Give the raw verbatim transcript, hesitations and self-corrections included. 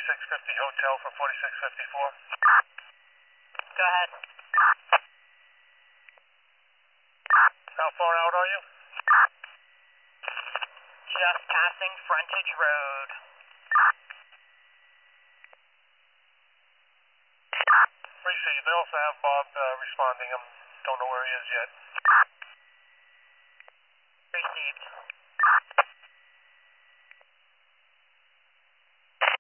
forty-six fifty hotel for forty-six fifty-four. Go ahead. How far out are you? Just passing Frontage Road. Appreciate it. They also have Bob uh, responding. I don't know where he is yet. Received.